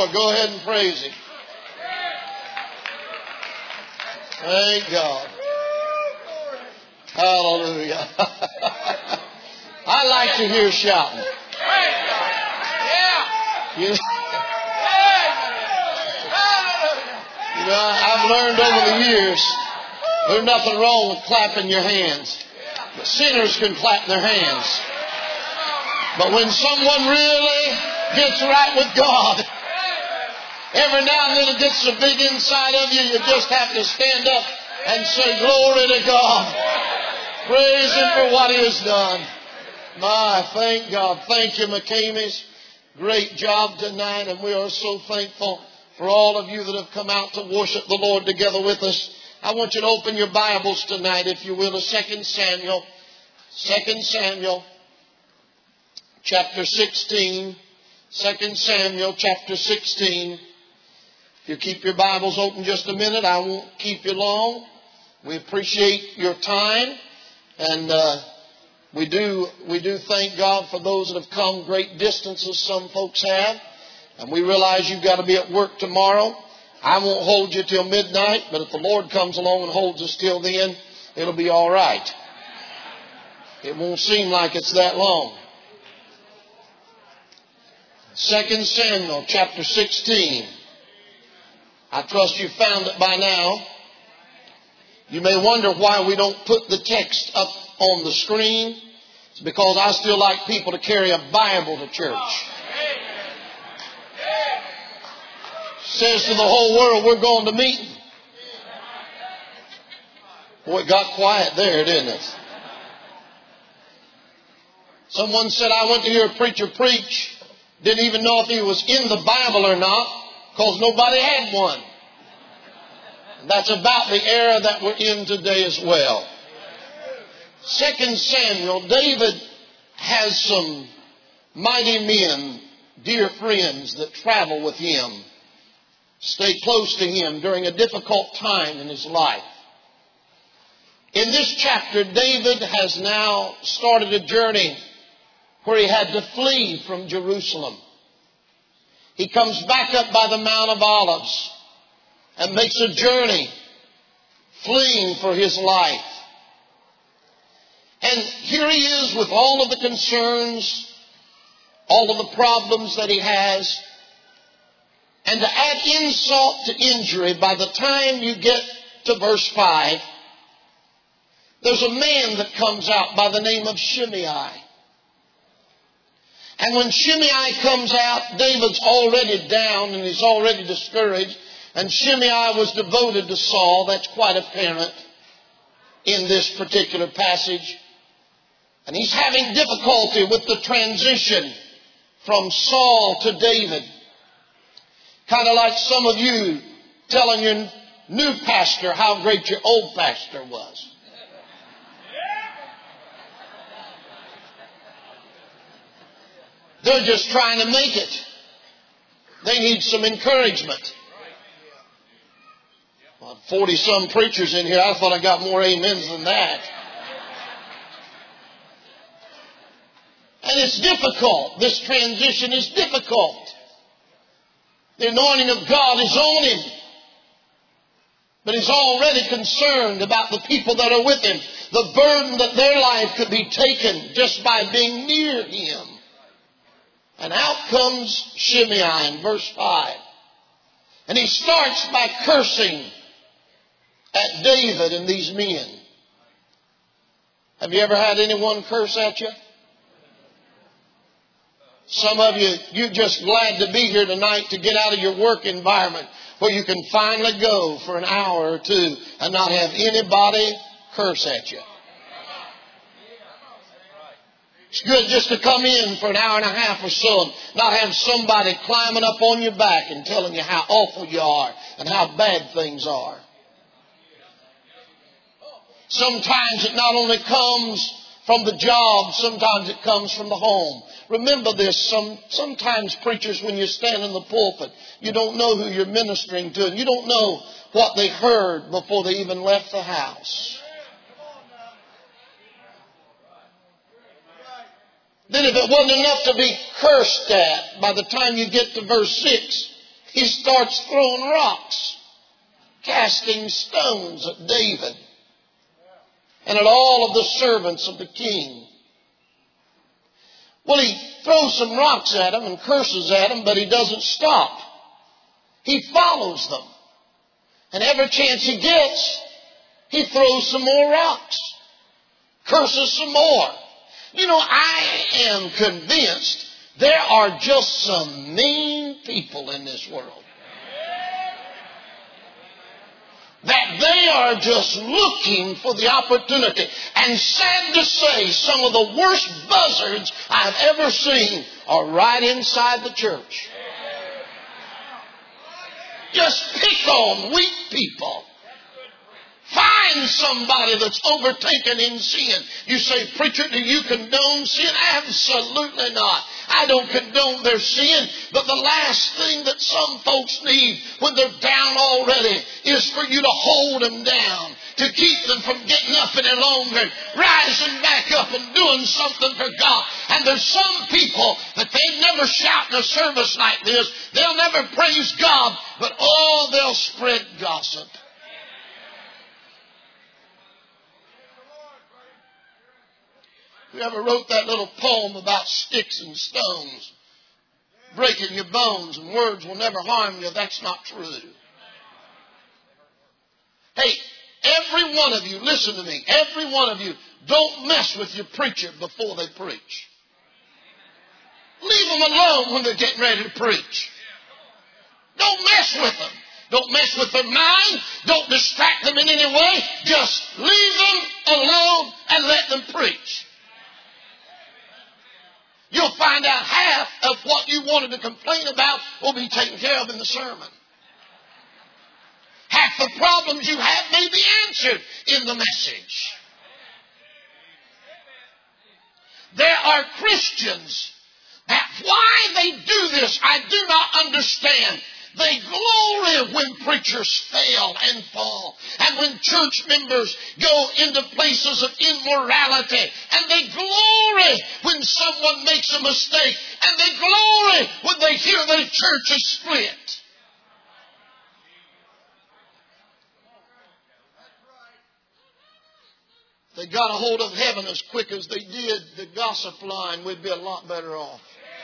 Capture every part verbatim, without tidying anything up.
Lord. Go ahead and praise Him. Thank God. Hallelujah. I like to hear shouting. You know, you know, I've learned over the years there's nothing wrong with clapping your hands. But sinners can clap their hands. But when someone really gets right with God, every now and then it gets so big inside of you, you just have to stand up and say, glory to God. Praise Him for what He has done. My, thank God. Thank you, McCamies. Great job tonight, and we are so thankful for all of you that have come out to worship the Lord together with us. I want you to open your Bibles tonight, if you will, to Second Samuel. Second Samuel, chapter sixteen. Second Samuel, chapter sixteen. If you keep your Bibles open just a minute, I won't keep you long. We appreciate your time, and uh, we do we do thank God for those that have come great distances. Some folks have, and we realize you've got to be at work tomorrow. I won't hold you till midnight, but if the Lord comes along and holds us till then, it'll be all right. It won't seem like it's that long. Second Samuel, chapter sixteen. I trust you found it by now. You may wonder why we don't put the text up on the screen. It's because I still like people to carry a Bible to church. Says to the whole world, we're going to meeting. Boy, it got quiet there, didn't it? Someone said, I went to hear a preacher preach. Didn't even know if he was in the Bible or not, because nobody had one. And that's about the era that we're in today as well. Second Samuel, David has some mighty men, dear friends that travel with him, stay close to him during a difficult time in his life. In this chapter, David has now started a journey where he had to flee from Jerusalem. He comes back up by the Mount of Olives and makes a journey fleeing for his life. And here he is with all of the concerns, all of the problems that he has. And to add insult to injury, by the time you get to verse five, there's a man that comes out by the name of Shimei. And when Shimei comes out, David's already down and he's already discouraged. And Shimei was devoted to Saul. That's quite apparent in this particular passage. And he's having difficulty with the transition from Saul to David. Kind of like some of you telling your new pastor how great your old pastor was. They're just trying to make it. They need some encouragement. Well, forty-some preachers in here. I thought I got more amens than that. And it's difficult. This transition is difficult. The anointing of God is on him. But he's already concerned about the people that are with him. The burden that their life could be taken just by being near him. And out comes Shimei in verse five. And he starts by cursing at David and these men. Have you ever had anyone curse at you? Some of you, you're just glad to be here tonight to get out of your work environment where you can finally go for an hour or two and not have anybody curse at you. It's good just to come in for an hour and a half or so and not have somebody climbing up on your back and telling you how awful you are and how bad things are. Sometimes it not only comes from the job, sometimes it comes from the home. Remember this, some, sometimes preachers, when you stand in the pulpit, you don't know who you're ministering to, and you don't know what they heard before they even left the house. Then if it wasn't enough to be cursed at, by the time you get to verse six, he starts throwing rocks, casting stones at David and at all of the servants of the king. Well, he throws some rocks at them and curses at them, but he doesn't stop. He follows them. And every chance he gets, he throws some more rocks, curses some more. You know, I am convinced there are just some mean people in this world. That they are just looking for the opportunity. And sad to say, some of the worst buzzards I've ever seen are right inside the church. Just pick on weak people. Find somebody that's overtaken in sin. You say, preacher, do you condone sin? Absolutely not. I don't condone their sin. But the last thing that some folks need when they're down already is for you to hold them down, to keep them from getting up any longer, rising back up and doing something for God. And there's some people that they never shout in a service like this. They'll never praise God, but oh, they'll spread gossip. You ever wrote that little poem about sticks and stones, breaking your bones and words will never harm you? That's not true. Hey, every one of you, listen to me, every one of you, don't mess with your preacher before they preach. Leave them alone when they're getting ready to preach. Don't mess with them. Don't mess with their mind. Don't distract them in any way. Just leave them alone and let them preach. You'll find out half of what you wanted to complain about will be taken care of in the sermon. Half the problems you have may be answered in the message. There are Christians that why they do this, I do not understand. They glory when preachers fail and fall. And when church members go into places of immorality. And they glory when someone makes a mistake. And they glory when they hear that a church is split. If they got a hold of heaven as quick as they did the gossip line, we'd be a lot better off.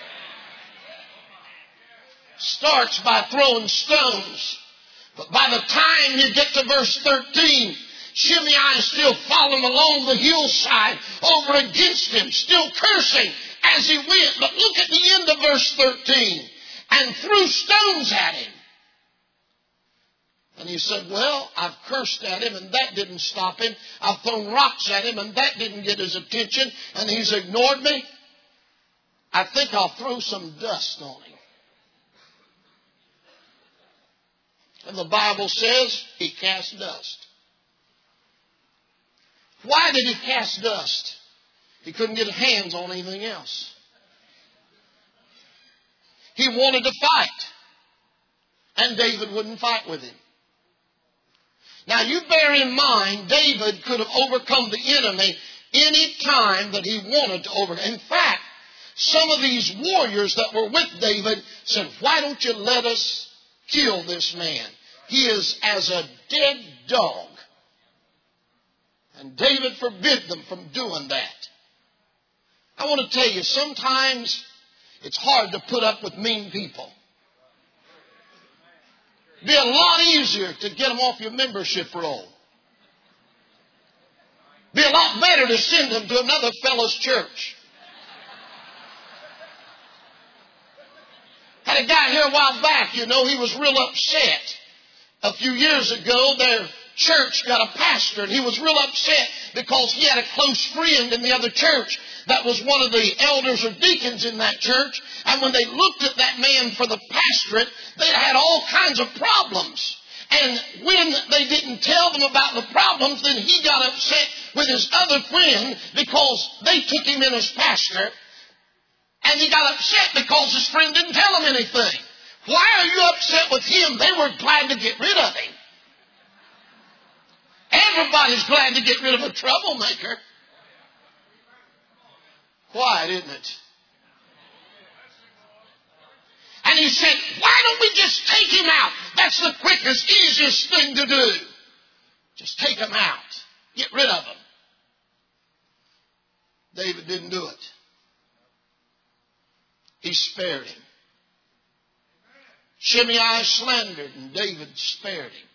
Starts by throwing stones. But by the time you get to verse thirteen, Shimei is still following along the hillside over against him, still cursing as he went. But look at the end of verse thirteen. And threw stones at him. And he said, well, I've cursed at him and that didn't stop him. I've thrown rocks at him and that didn't get his attention. And he's ignored me. I think I'll throw some dust on him. And the Bible says he cast dust. Why did he cast dust? He couldn't get his hands on anything else. He wanted to fight. And David wouldn't fight with him. Now you bear in mind, David could have overcome the enemy any time that he wanted to overcome. In fact, some of these warriors that were with David said, why don't you let us kill this man? He is as a dead dog. And David forbid them from doing that. I want to tell you, sometimes it's hard to put up with mean people. It'd be a lot easier to get them off your membership roll. It'd be a lot better to send them to another fellow's church. Had a guy here a while back, you know, he was real upset. A few years ago, their church got a pastor, and he was real upset because he had a close friend in the other church that was one of the elders or deacons in that church. And when they looked at that man for the pastorate, they had all kinds of problems. And when they didn't tell them about the problems, then he got upset with his other friend because they took him in as pastor. And he got upset because his friend didn't tell him anything. Why are you upset with him? They were glad to get rid of him. Everybody's glad to get rid of a troublemaker. Quiet, isn't it? And he said, why don't we just take him out? That's the quickest, easiest thing to do. Just take him out. Get rid of him. David didn't do it. He spared him. Shimei slandered, and David spared him.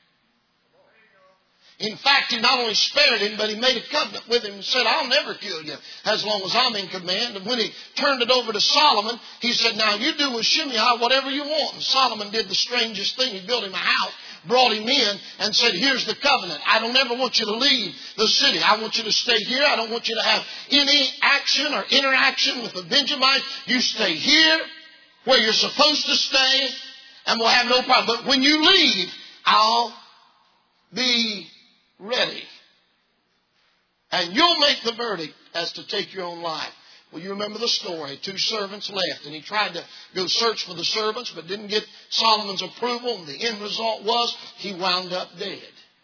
In fact, he not only spared him, but he made a covenant with him and said, I'll never kill you as long as I'm in command. And when he turned it over to Solomon, he said, now you do with Shimei whatever you want. And Solomon did the strangest thing. He built him a house, brought him in, and said, here's the covenant. I don't ever want you to leave the city. I want you to stay here. I don't want you to have any action or interaction with the Benjamites. You stay here where you're supposed to stay, and we'll have no problem. But when you leave, I'll be ready. And you'll make the verdict as to take your own life. Well, you remember the story. Two servants left, and he tried to go search for the servants, but didn't get Solomon's approval, and the end result was he wound up dead.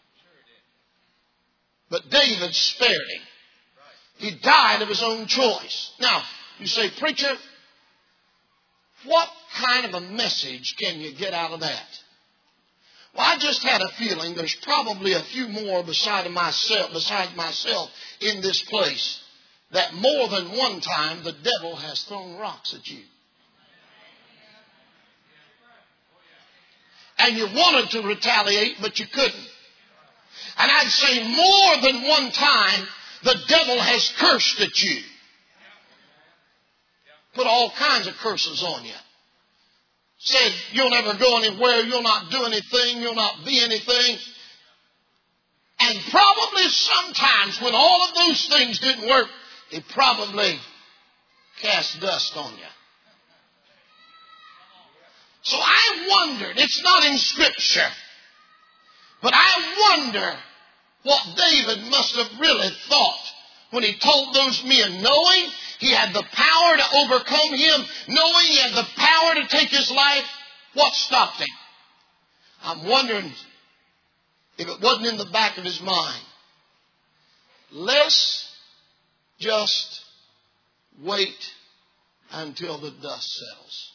But David spared him. He died of his own choice. Now, you say, preacher, what kind of a message can you get out of that? Well, I just had a feeling there's probably a few more beside myself, besides myself in this place, that more than one time the devil has thrown rocks at you. And you wanted to retaliate, but you couldn't. And I'd say more than one time the devil has cursed at you. Put all kinds of curses on you. Said, you'll never go anywhere, you'll not do anything, you'll not be anything. And probably sometimes when all of those things didn't work, he probably cast dust on you. So I wondered, it's not in Scripture, but I wonder what David must have really thought when he told those men, knowing he had the power to overcome him, knowing he had the power to take his life, what stopped him? I'm wondering if it wasn't in the back of his mind. Let's just wait until the dust settles.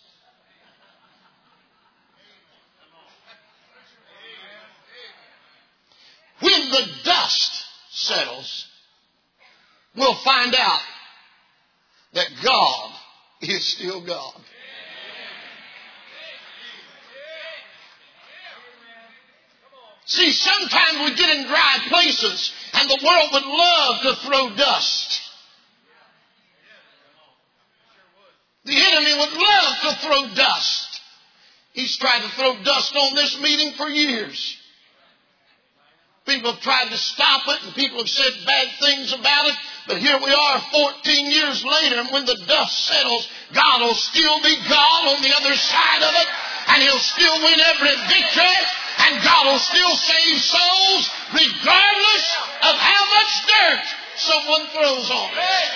When the dust settles, we'll find out that God is still God. See, sometimes we get in dry places and the world would love to throw dust. The enemy would love to throw dust. He's tried to throw dust on this meeting for years. People have tried to stop it and people have said bad things about it. But here we are fourteen years later, and when the dust settles, God will still be God on the other side of it, and He'll still win every victory, and God will still save souls regardless of how much dirt someone throws on it.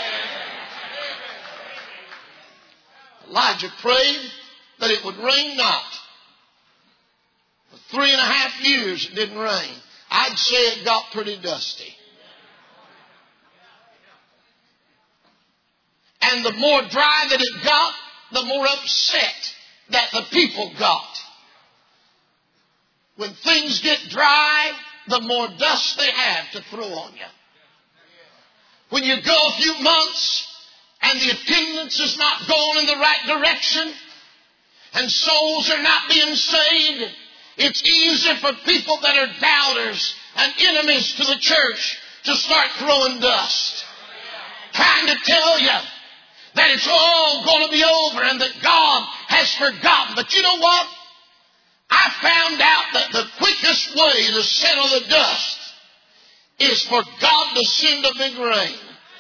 Elijah prayed that it would rain not. For three and a half years it didn't rain. I'd say it got pretty dusty. And the more dry that it got, the more upset that the people got. When things get dry, the more dust they have to throw on you. When you go a few months and the attendance is not going in the right direction and souls are not being saved, it's easy for people that are doubters and enemies to the church to start throwing dust. Trying to tell you that it's all going to be over and that God has forgotten. But you know what? I found out that the quickest way to settle the dust is for God to send a big rain.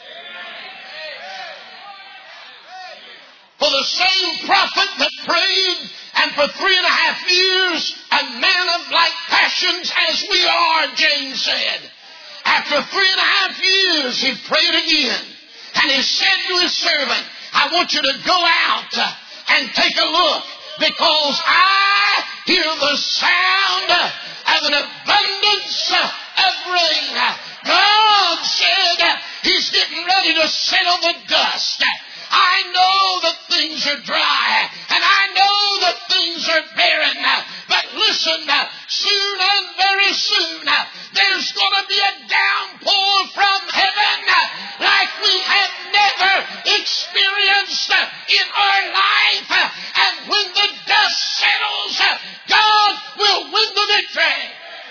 For the same prophet that prayed and for three and a half years, a man of like passions as we are, James said. After three and a half years, he prayed again. And he said to his servant, I want you to go out and take a look, because I hear the sound of an abundance of rain. God said He's getting ready to settle the dust. I know that things are dry, and I know that things things are barren. But listen, soon and very soon, there's going to be a downpour from heaven like we have never experienced in our life. And when the dust settles, God will win the victory.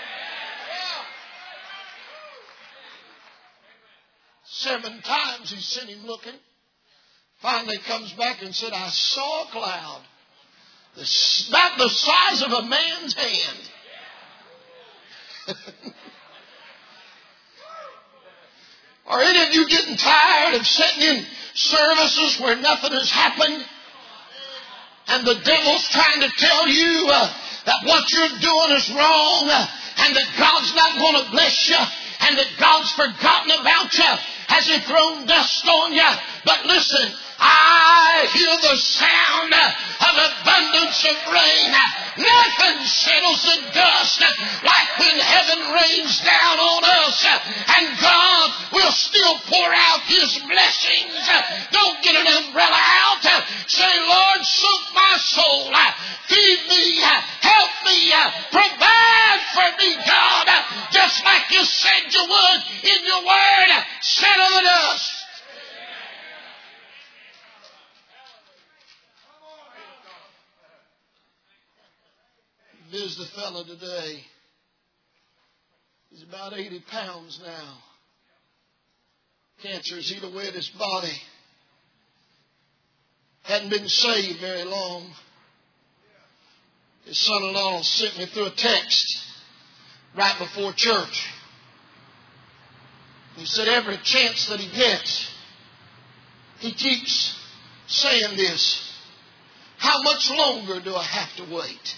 Seven times he sent him looking. Finally comes back and said, I saw a cloud about the size of a man's hand. Are any of you getting tired of sitting in services where nothing has happened? And the devil's trying to tell you uh, that what you're doing is wrong, uh, and that God's not going to bless you, and that God's forgotten about you. Has He thrown dust on you? But listen, I hear the sound of abundance of rain. Nothing settles the dust like when heaven rains down on us, and God will still pour out His blessings. Don't get an umbrella out. Say, Lord, soak my soul. Feed me. Help me. Provide for me, God, just like you said you would in your word. Settle the dust. There's the fellow today. He's about eighty pounds now. Cancer has eaten away at his body. Hadn't been saved very long. His son-in-law sent me through a text right before church. He said every chance that he gets, he keeps saying this. How much longer do I have to wait?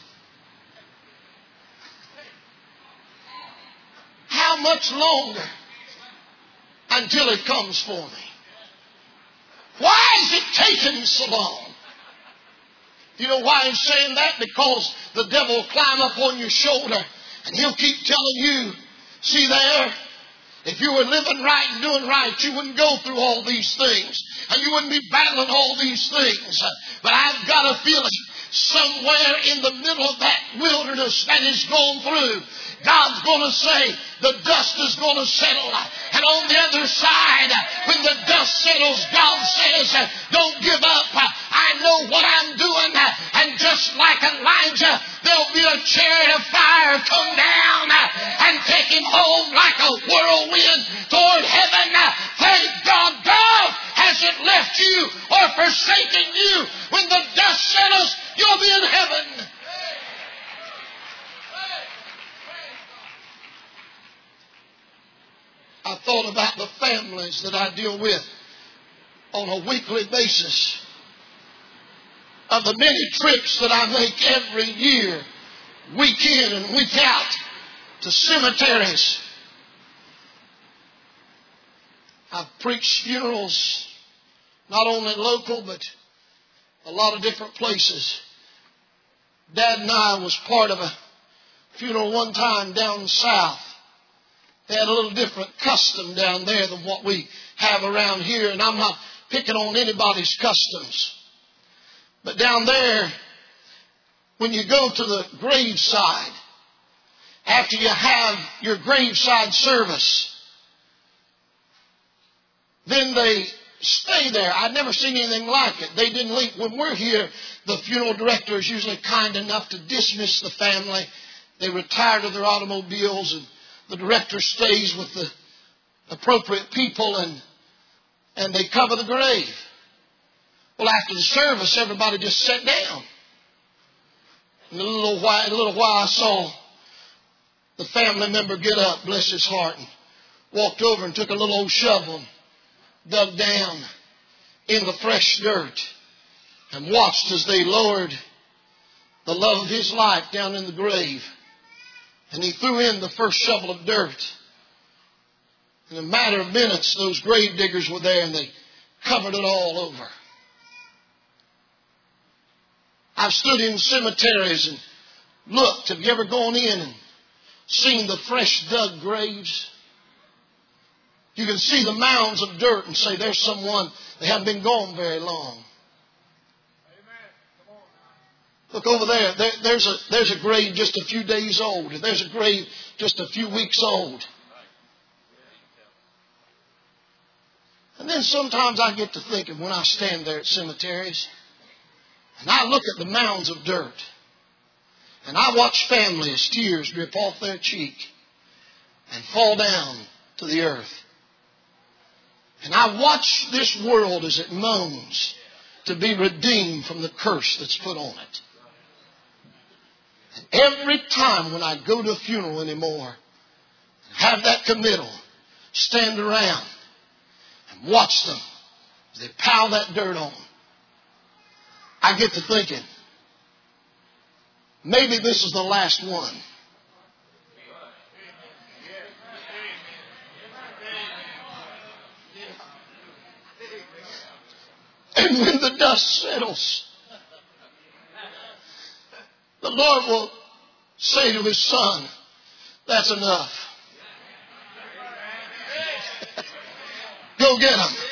How much longer until it comes for me? Why is it taking so long? You know why he's saying that? Because the devil will climb up on your shoulder and he'll keep telling you, see there, if you were living right and doing right, you wouldn't go through all these things. And you wouldn't be battling all these things. But I've got a feeling somewhere in the middle of that wilderness that he's gone through, God's going to say, the dust is going to settle. And on the other side, when the dust settles, God says, don't give up. I know what I'm doing. And just like Elijah, there'll be a chariot of fire come down and take him home like a whirlwind toward heaven. Thank God, God hasn't left you or forsaken you. When the dust settles, you'll be in heaven. I thought about the families that I deal with on a weekly basis, of the many trips that I make every year, week in and week out, to cemeteries. I've preached funerals, not only local, but a lot of different places. Dad and I was part of a funeral one time down south. They had a little different custom down there than what we have around here. And I'm not picking on anybody's customs. But down there, when you go to the graveside, after you have your graveside service, then they stay there. I've never seen anything like it. They didn't leave. When we're here, the funeral director is usually kind enough to dismiss the family. They retire to their automobiles, and the director stays with the appropriate people, and and they cover the grave. Well, after the service, everybody just sat down. And a little while, a little while I saw the family member get up, bless his heart, and walked over and took a little old shovel and dug down in the fresh dirt and watched as they lowered the love of his life down in the grave. And he threw in the first shovel of dirt. In a matter of minutes, those grave diggers were there and they covered it all over. I've stood in cemeteries and looked. Have you ever gone in and seen the fresh dug graves? You can see the mounds of dirt and say, there's someone, they haven't been gone very long. Look over there. there there's, a, there's a grave just a few days old. And there's a grave just a few weeks old. And then sometimes I get to thinking when I stand there at cemeteries and I look at the mounds of dirt and I watch families' tears drip off their cheek and fall down to the earth. And I watch this world as it moans to be redeemed from the curse that's put on it. And every time when I go to a funeral anymore, have that committal, stand around and watch them as they pile that dirt on, I get to thinking, maybe this is the last one. And when the dust settles, the Lord will say to His Son, that's enough. Go get them.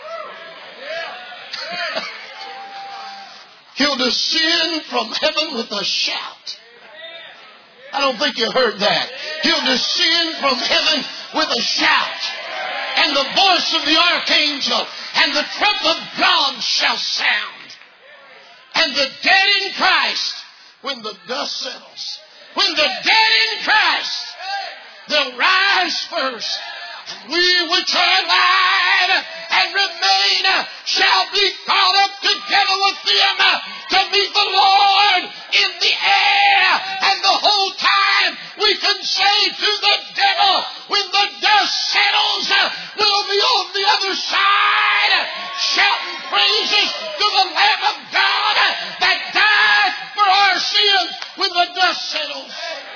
He'll descend from heaven with a shout. I don't think you heard that. He'll descend from heaven with a shout. And the voice of the archangel and the trump of God shall sound. And the dead in Christ, when the dust settles, when the dead in Christ, they'll rise first. And we which are alive and remain shall be caught up together with them to meet the Lord in the air. And the whole time we can say to the devil, when the dust settles, we'll be on the other side, shouting praises to the Lamb of God that died for our sins when the dust settles.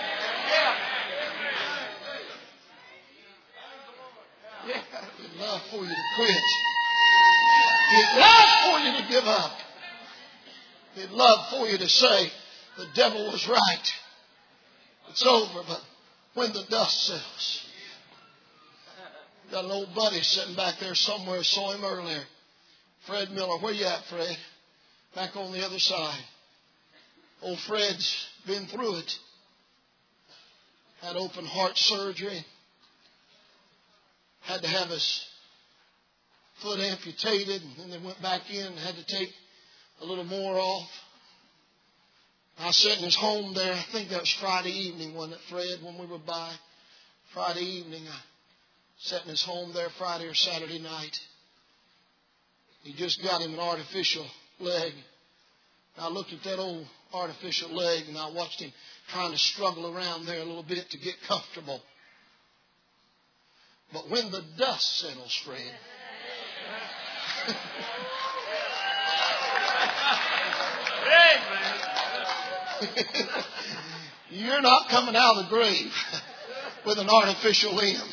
Yeah, He'd love for you to quit. He'd love for you to give up. He'd love for you to say, the devil was right. It's over, but when the dust settles. Got an old buddy sitting back there somewhere. Saw him earlier. Fred Miller. Where you at, Fred? Back on the other side. Old Fred's been through it. Had open heart surgery. Had to have his foot amputated, and then they went back in and had to take a little more off. I sat in his home there. I think that was Friday evening, wasn't it, Fred, when we were by? Friday evening, I sat in his home there Friday or Saturday night. He just got him an artificial leg. I looked at that old artificial leg, and I watched him trying to struggle around there a little bit to get comfortable. But when the dust settles, Fred, you're not coming out of the grave with an artificial limb.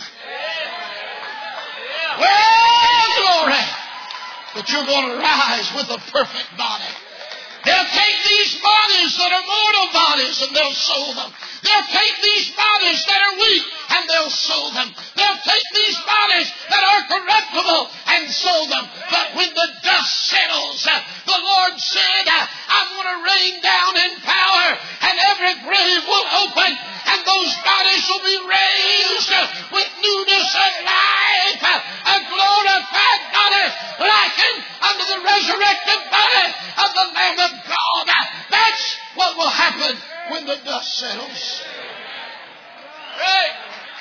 Well, glory! But you're going to rise with a perfect body. They'll take these bodies that are mortal bodies and they'll sow them. They'll take these bodies that are weak and they'll sow them. They'll take these bodies that are corruptible and sow them. But when the dust settles, the Lord said, I'm going to rain down in power and every grave will open and those bodies will be raised with newness of life. A glorified body likened unto the resurrected body of the Lamb of God. That's what will happen when the dust settles. Right.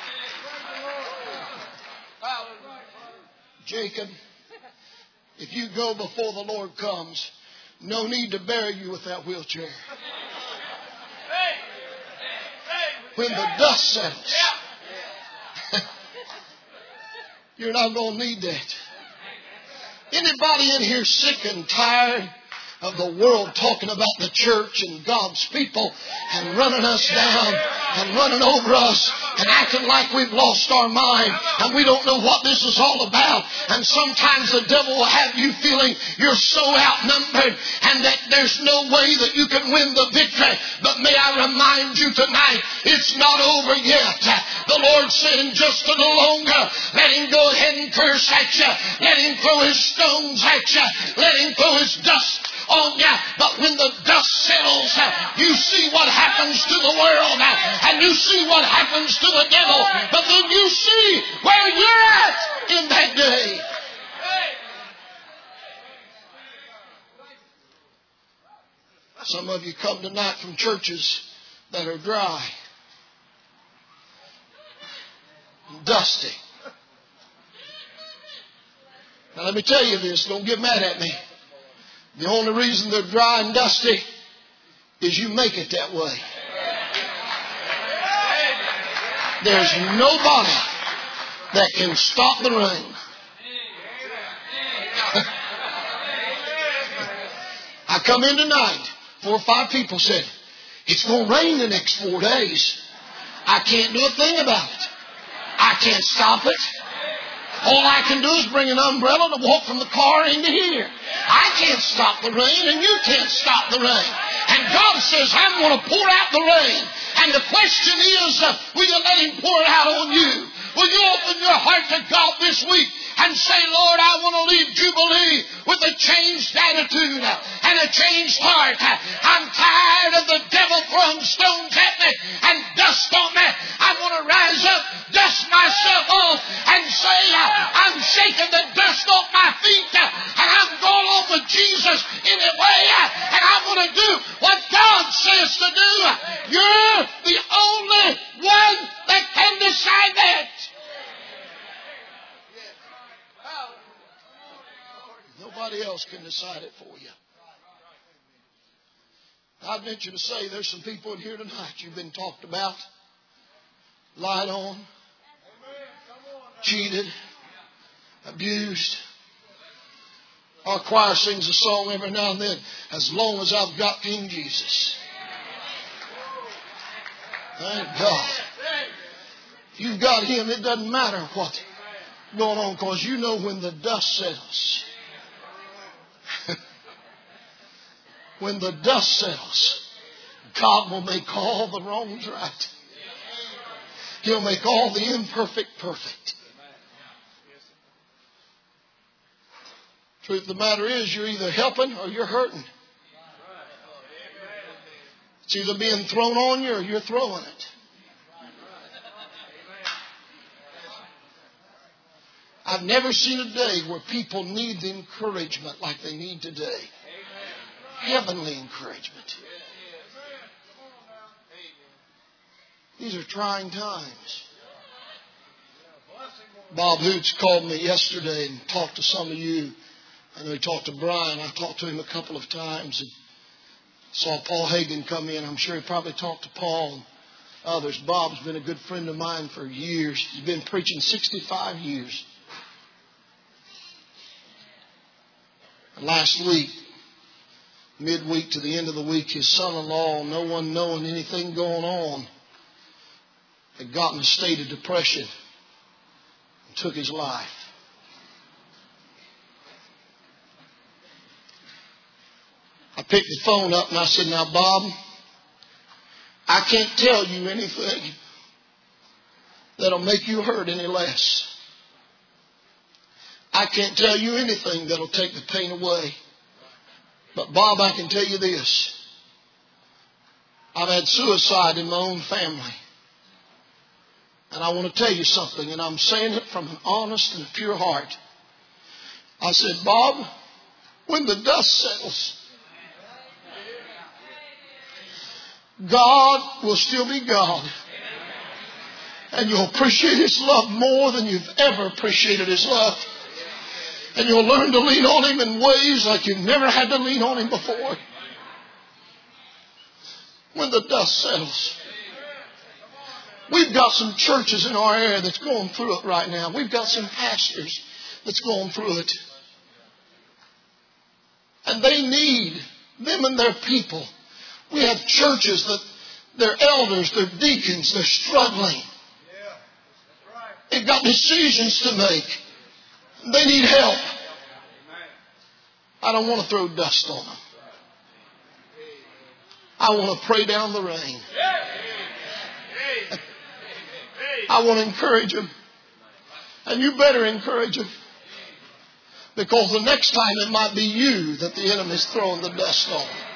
Jacob, if you go before the Lord comes, no need to bury you with that wheelchair. When the dust settles, you're not going to need that. Anybody in here sick and tired of the world talking about the church and God's people and running us down and running over us and acting like we've lost our mind and we don't know what this is all about? And sometimes the devil will have you feeling you're so outnumbered and that there's no way that you can win the victory. But may I remind you tonight, it's not over yet. The Lord said in just a little longer, let him go ahead and curse at you. Let him throw his stones at you. Let him throw his dust on you. But when the dust settles, you see what happens to the world, and you see what happens to the devil. But then you see where you're at in that day. Some of you come tonight from churches that are dry, dusty. Now let me tell you this, don't get mad at me. The only reason they're dry and dusty is you make it that way. There's nobody that can stop the rain. I come in tonight, four or five people said, it's going to rain the next four days. I can't do a thing about it. I can't stop it. All I can do is bring an umbrella to walk from the car into here. I can't stop the rain, and you can't stop the rain. And God says, I'm going to pour out the rain. And the question is, uh, will you let Him pour it out on you? Will you open your heart to God this week and say, Lord, I want to leave Jubilee with a changed attitude and a changed heart. I'm tired of the devil throwing stones at me and dust on me. I want to rise up, dust myself off, and say, I'm shaking the dust off my feet, and I'm going on with Jesus anyway, and I'm going to do what God says to do. You're the only one that can decide that. Nobody else can decide it for you. I'd venture to say there's some people in here tonight you've been talked about, lied on, cheated, abused. Our choir sings a song every now and then, as long as I've got King Jesus. Thank God. You've got Him. It doesn't matter what's going on, because you know when the dust settles. When the dust settles, God will make all the wrongs right. He'll make all the imperfect perfect. Truth of the matter is, you're either helping or you're hurting. It's either being thrown on you or you're throwing it. I've never seen a day where people need the encouragement like they need today. Heavenly encouragement. These are trying times. Bob Hoots called me yesterday and talked to some of you. I know he talked to Brian. I talked to him a couple of times and saw Paul Hagen come in. I'm sure he probably talked to Paul and others. Bob's been a good friend of mine for years. He's been preaching sixty-five years. And last week, midweek to the end of the week, his son-in-law, no one knowing anything going on, had gotten a state of depression and took his life. I picked the phone up and I said, now, Bob, I can't tell you anything that'll make you hurt any less. I can't tell you anything that'll take the pain away. But Bob, I can tell you this. I've had suicide in my own family. And I want to tell you something, and I'm saying it from an honest and pure heart. I said, Bob, when the dust settles, God will still be God. And you'll appreciate His love more than you've ever appreciated His love. And you'll learn to lean on Him in ways like you've never had to lean on Him before. When the dust settles. We've got some churches in our area that's going through it right now. We've got some pastors that's going through it. And they need them and their people. We have churches that their elders, their deacons, they're struggling. They've got decisions to make. They need help. I don't want to throw dust on them. I want to pray down the rain. I want to encourage them. And you better encourage them. Because the next time it might be you that the enemy's throwing the dust on.